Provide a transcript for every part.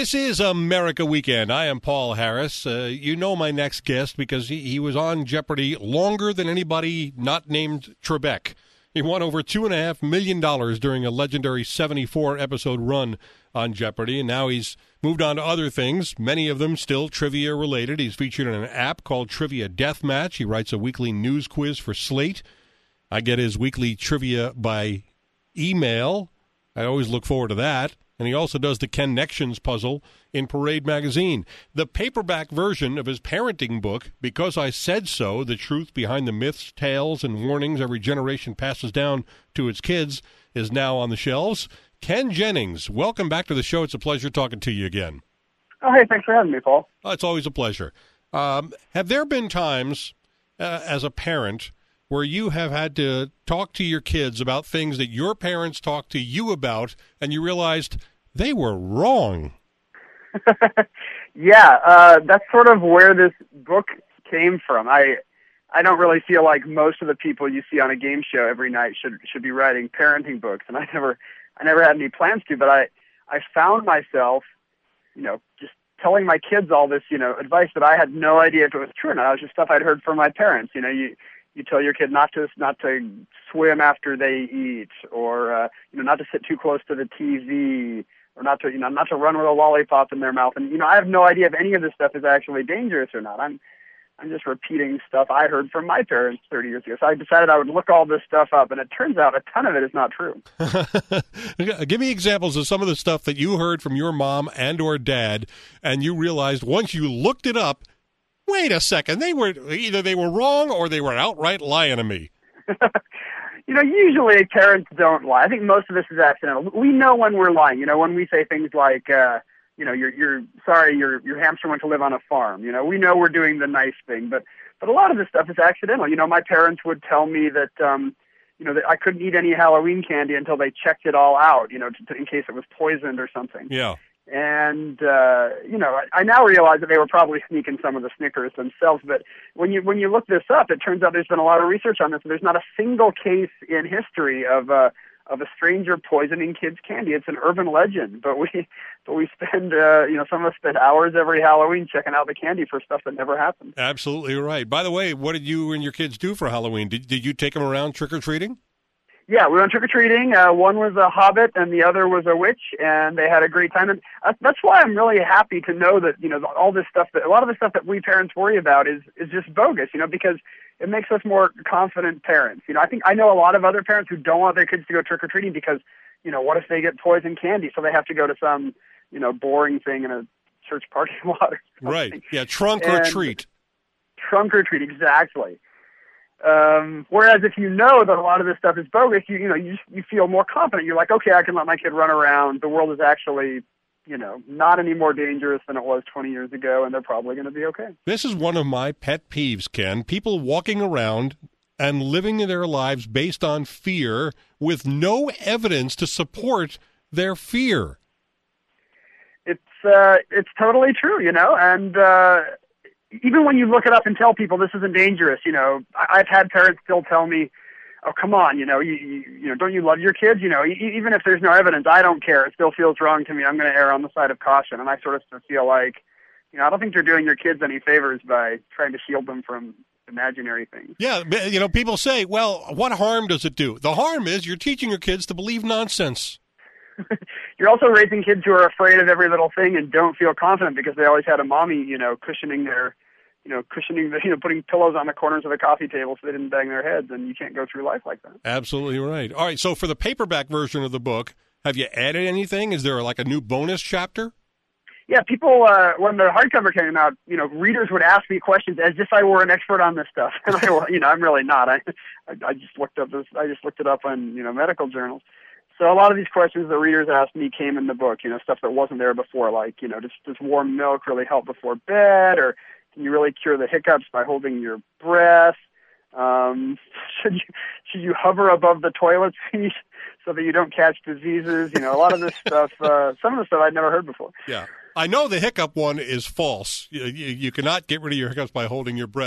This is America Weekend. I am Paul Harris. You know my next guest because he was on Jeopardy longer than anybody not named Trebek. He won over $2.5 million during a legendary 74-episode run on Jeopardy, and now he's moved on to other things, many of them still trivia-related. He's featured in an app called Trivia Deathmatch. He writes a weekly news quiz for Slate. I get his weekly trivia by email. I always look forward to that. And he also does the Connections puzzle in Parade magazine. The paperback version of his parenting book, Because I Said So, The Truth Behind the Myths, Tales, and Warnings Every Generation Passes Down to Its Kids, is now on the shelves. Ken Jennings, welcome back to the show. It's a pleasure talking to you again. Oh, hey, thanks for having me, Paul. It's always a pleasure. Have there been times as a parent where you have had to talk to your kids about things that your parents talked to you about, and you realized they were wrong? Yeah, that's sort of where this book came from. I don't really feel like most of the people you see on a game show every night should be writing parenting books, and I never had any plans to, but I found myself, just telling my kids all this, advice that I had no idea if it was true or not. It was just stuff I'd heard from my parents. You tell your kid not to swim after they eat, or not to sit too close to the TV, or not to run with a lollipop in their mouth. And I have no idea if any of this stuff is actually dangerous or not. I'm just repeating stuff I heard from my parents 30 years ago. So I decided I would look all this stuff up, and it turns out a ton of it is not true. Give me examples of some of the stuff that you heard from your mom and or dad, and you realized once you looked it up, wait a second, they were wrong or they were outright lying to me. Usually parents don't lie. I think most of this is accidental. We know when we're lying. When we say things like, you're sorry, your hamster went to live on a farm. We know we're doing the nice thing, but a lot of this stuff is accidental. My parents would tell me that, that I couldn't eat any Halloween candy until they checked it all out, in case it was poisoned or something. Yeah. And, I now realize that they were probably sneaking some of the Snickers themselves. But when you look this up, it turns out there's been a lot of research on this. There's not a single case in history of a stranger poisoning kids' candy. It's an urban legend. But we spend, some of us spend hours every Halloween checking out the candy for stuff that never happened. Absolutely right. By the way, what did you and your kids do for Halloween? Did you take them around trick-or-treating? Yeah, we went trick-or-treating. One was a hobbit and the other was a witch, and they had a great time. And that's why I'm really happy to know that, all this stuff, a lot of the stuff that we parents worry about is just bogus, because it makes us more confident parents. I know a lot of other parents who don't want their kids to go trick-or-treating because, what if they get poison candy? So they have to go to some, boring thing in a church parking lot. Right. Yeah, trunk or treat. Trunk or treat, exactly. Whereas if you know that a lot of this stuff is bogus, you feel more confident. You're like, okay, I can let my kid run around. The world is actually, not any more dangerous than it was 20 years ago, and they're probably going to be okay. This is one of my pet peeves, Ken. People walking around and living their lives based on fear with no evidence to support their fear. It's totally true, and even when you look it up and tell people this isn't dangerous, I've had parents still tell me, oh, come on, you don't you love your kids? Even if there's no evidence, I don't care. It still feels wrong to me. I'm going to err on the side of caution. And I sort of feel like, I don't think you're doing your kids any favors by trying to shield them from imaginary things. Yeah, people say, well, what harm does it do? The harm is you're teaching your kids to believe nonsense. You're also raising kids who are afraid of every little thing and don't feel confident because they always had a mommy, cushioning putting pillows on the corners of the coffee table so they didn't bang their heads, and you can't go through life like that. Absolutely right. All right, so for the paperback version of the book, have you added anything? Is there like a new bonus chapter? Yeah, people, when the hardcover came out, readers would ask me questions as if I were an expert on this stuff. And I'm really not. I just looked it up on, medical journals. So a lot of these questions the readers asked me came in the book, stuff that wasn't there before, like, does warm milk really help before bed, or can you really cure the hiccups by holding your breath? Should you hover above the toilet seat so that you don't catch diseases? A lot of this stuff, some of the stuff I'd never heard before. Yeah. I know the hiccup one is false. You cannot get rid of your hiccups by holding your breath.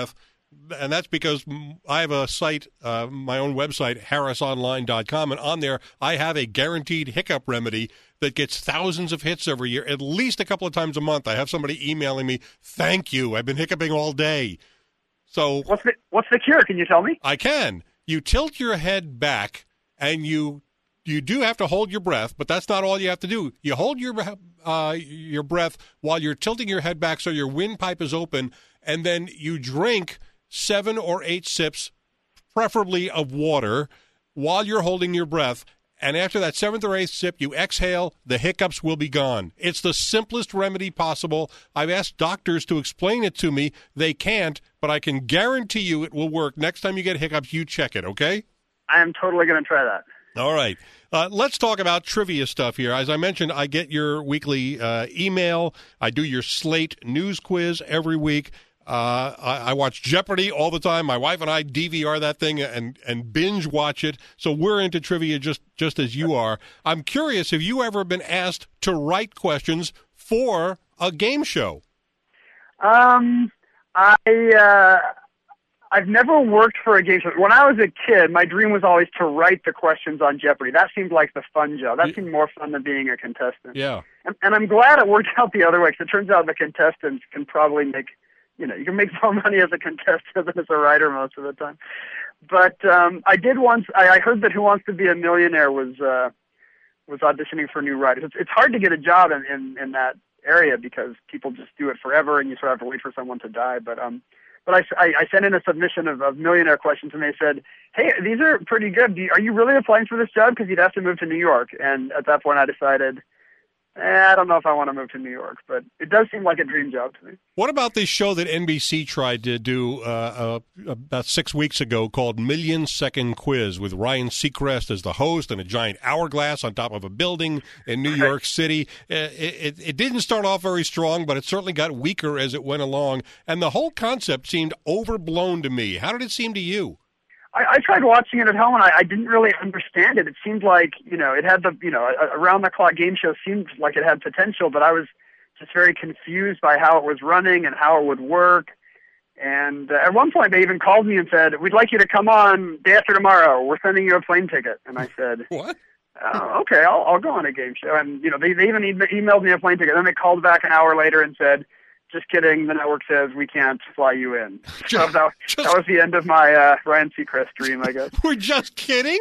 And that's because I have a site, my own website, harrisonline.com, and on there I have a guaranteed hiccup remedy that gets thousands of hits every year, at least a couple of times a month. I have somebody emailing me, "Thank you, I've been hiccuping all day." So what's the cure? Can you tell me? I can. You tilt your head back, and you do have to hold your breath, but that's not all you have to do. You hold your breath while you're tilting your head back so your windpipe is open, and then you drink 7 or 8 sips, preferably of water, while you're holding your breath. And after that 7th or 8th sip, you exhale, the hiccups will be gone. It's the simplest remedy possible. I've asked doctors to explain it to me. They can't, but I can guarantee you it will work. Next time you get hiccups, you check it, okay? I am totally going to try that. All right. Let's talk about trivia stuff here. As I mentioned, I get your weekly email. I do your Slate news quiz every week. I watch Jeopardy all the time. My wife and I DVR that thing and binge watch it. So we're into trivia just as you are. I'm curious, have you ever been asked to write questions for a game show? I've never worked for a game show. When I was a kid, my dream was always to write the questions on Jeopardy. That seemed like the fun job. That seemed more fun than being a contestant. Yeah. And I'm glad it worked out the other way, because it turns out the contestants can probably make, you can make more money as a contestant than as a writer most of the time. But I did once. I heard that Who Wants to Be a Millionaire was auditioning for new writers. It's hard to get a job in that area because people just do it forever, and you sort of have to wait for someone to die. But I sent in a submission of millionaire questions, and they said, "Hey, these are pretty good. Are you really applying for this job? Because you'd have to move to New York." And at that point, I decided, I don't know if I want to move to New York, but it does seem like a dream job to me. What about this show that NBC tried to do about 6 weeks ago called Million Second Quiz with Ryan Seacrest as the host and a giant hourglass on top of a building in New York City? It didn't start off very strong, but it certainly got weaker as it went along, and the whole concept seemed overblown to me. How did it seem to you? I tried watching it at home, and I didn't really understand it. It seemed like, it had around-the-clock game show seemed like it had potential, but I was just very confused by how it was running and how it would work. And at one point, they even called me and said, "We'd like you to come on day after tomorrow. We're sending you a plane ticket." And I said, "What? Oh, okay, I'll go on a game show." And, they even emailed me a plane ticket. Then they called back an hour later and said, "Just kidding. The network says we can't fly you in." So that was the end of my Ryan Seacrest dream, I guess. We're just kidding?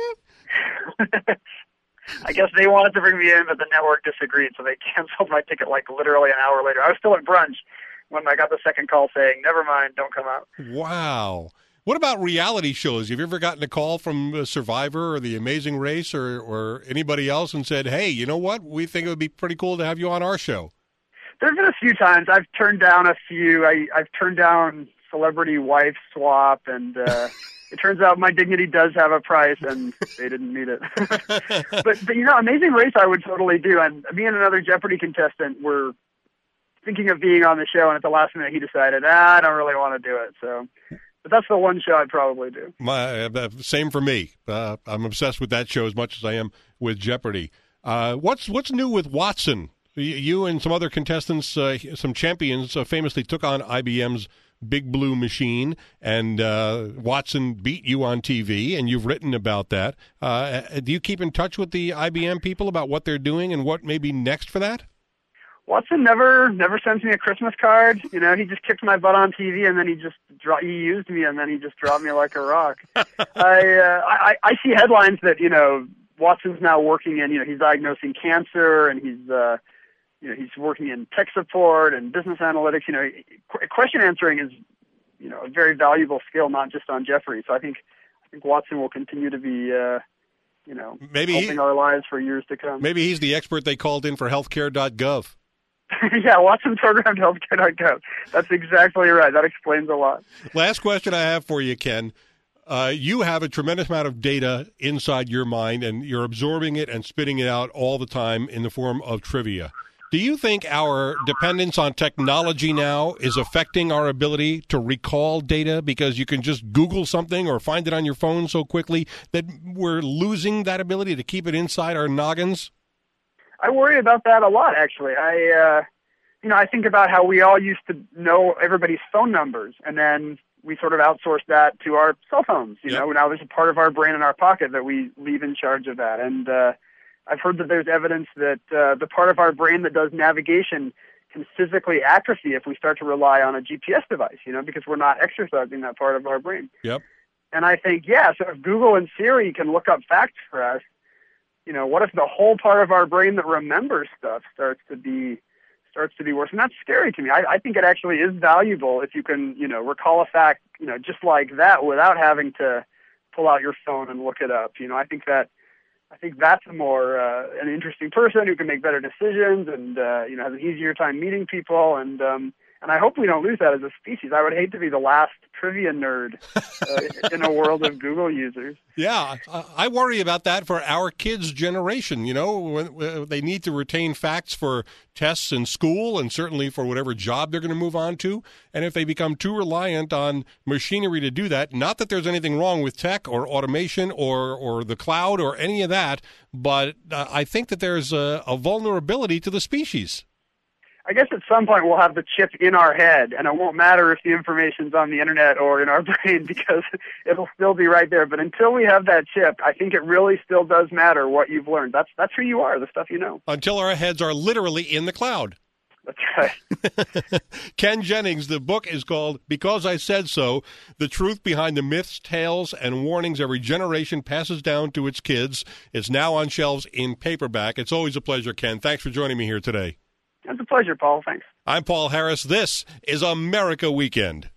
I guess they wanted to bring me in, but the network disagreed, so they canceled my ticket literally an hour later. I was still at brunch when I got the second call saying, "Never mind, don't come out." Wow. What about reality shows? Have you ever gotten a call from Survivor or The Amazing Race or anybody else and said, "Hey, you know what? We think it would be pretty cool to have you on our show"? There's been a few times. I've turned down a few. I've turned down Celebrity Wife Swap, and it turns out my dignity does have a price, and they didn't meet it. but Amazing Race I would totally do. And me and another Jeopardy contestant were thinking of being on the show, and at the last minute he decided, I don't really want to do it. So, but that's the one show I'd probably do. Same for me. I'm obsessed with that show as much as I am with Jeopardy. What's new with Watson? You and some other contestants, some champions, famously took on IBM's Big Blue Machine, and Watson beat you on TV, and you've written about that. Do you keep in touch with the IBM people about what they're doing and what may be next for that? Watson never sends me a Christmas card. He just kicked my butt on TV, and then he used me, and then he just dropped me like a rock. I see headlines that Watson's now working in he's diagnosing cancer, and he's working in tech support and business analytics. Question answering is, a very valuable skill, not just on Jeopardy. So I think Watson will continue to be, helping our lives for years to come. Maybe he's the expert they called in for healthcare.gov. Yeah, Watson programmed healthcare.gov. That's exactly right. That explains a lot. Last question I have for you, Ken. You have a tremendous amount of data inside your mind, and you're absorbing it and spitting it out all the time in the form of trivia. Do you think our dependence on technology now is affecting our ability to recall data because you can just Google something or find it on your phone so quickly that we're losing that ability to keep it inside our noggins? I worry about that a lot, actually. I think about how we all used to know everybody's phone numbers, and then we sort of outsource that to our cell phones. You Yep. know, now there's a part of our brain in our pocket that we leave in charge of that. And I've heard that there's evidence that the part of our brain that does navigation can physically atrophy if we start to rely on a GPS device, you know, because we're not exercising that part of our brain. Yep. And I think, yeah, so if Google and Siri can look up facts for us, you know, what if the whole part of our brain that remembers stuff starts to be worse? And that's scary to me. I think it actually is valuable if you can, you know, recall a fact, you know, just like that without having to pull out your phone and look it up. You know, I think that's a more an interesting person who can make better decisions and you know, has an easier time meeting people, and I hope we don't lose that as a species. I would hate to be the last trivia nerd in a world of Google users. Yeah, I worry about that for our kids' generation. You know, when they need to retain facts for tests in school and certainly for whatever job they're going to move on to. And if they become too reliant on machinery to do that, not that there's anything wrong with tech or automation or the cloud or any of that, but I think that there's a vulnerability to the species. I guess at some point we'll have the chip in our head, and it won't matter if the information's on the internet or in our brain because it'll still be right there. But until we have that chip, I think it really still does matter what you've learned. That's who you are, the stuff you know. Until our heads are literally in the cloud. That's right. Ken Jennings, the book is called Because I Said So, The Truth Behind the Myths, Tales, and Warnings Every Generation Passes Down to Its Kids. It's now on shelves in paperback. It's always a pleasure, Ken. Thanks for joining me here today. It's a pleasure, Paul. Thanks. I'm Paul Harris. This is America Weekend.